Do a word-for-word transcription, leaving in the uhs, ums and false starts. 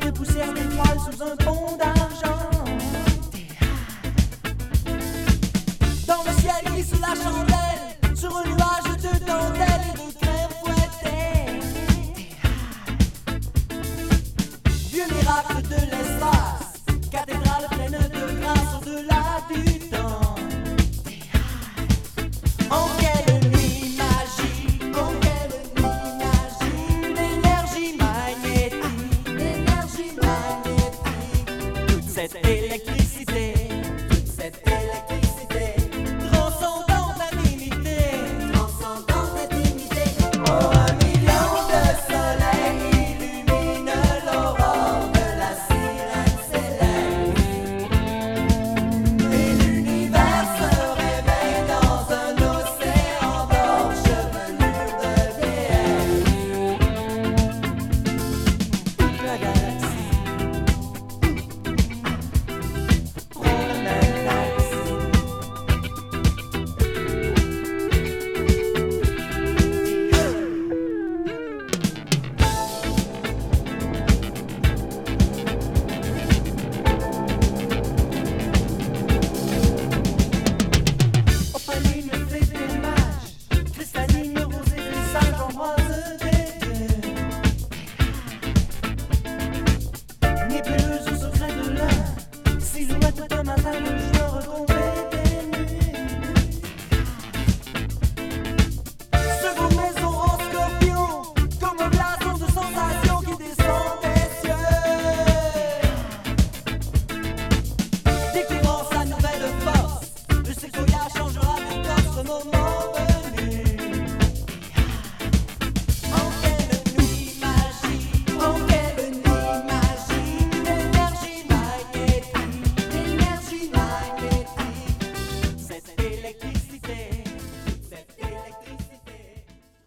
de poussière d'étoiles sous un pont d'argent. Dans le ciel glisse la chandelle sur un nuage de dentelle et de crème fouettée. Vieux miracle de l'espace, cathédrale pleine de grâce au-delà du temps. En quelle nuit magique, en quelle nuit magique, l'énergie magnétique, l'énergie magnétique, toute cette électricité